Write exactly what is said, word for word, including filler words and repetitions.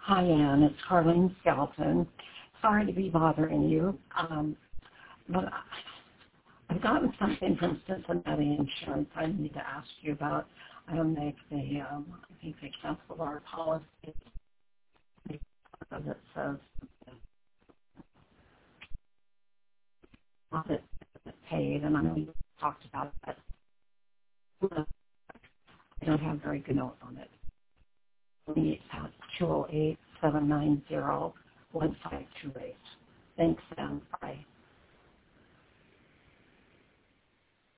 Hi, Ann. It's Carlene Skelton. Sorry to be bothering you, um, but I've gotten something from Cincinnati Insurance I need to ask you about. I don't know if they, um, I think they canceled our policy because it says not that it's paid, and I know you talked about it, but I don't have very good notes on it. It's two oh eight, seven nine zero, one five two eight. Thanks, Sam. Bye.